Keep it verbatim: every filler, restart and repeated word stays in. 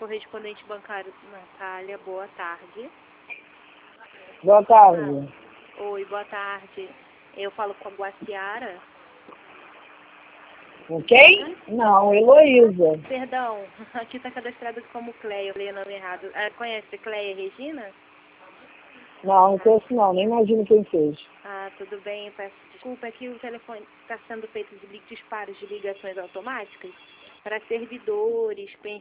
correspondente bancário Natália, boa tarde. Boa tarde. Ah, oi, boa tarde. Eu falo com a Guaciara. Com quem? Não, Heloísa. Perdão, aqui está cadastrado como Cleia, eu li o nome errado. Ah, conhece Cleia Regina? Não, não conheço não, nem imagino quem fez. Ah, tudo bem, peço desculpa, é que o telefone está sendo feito de disparos de ligações automáticas para servidores,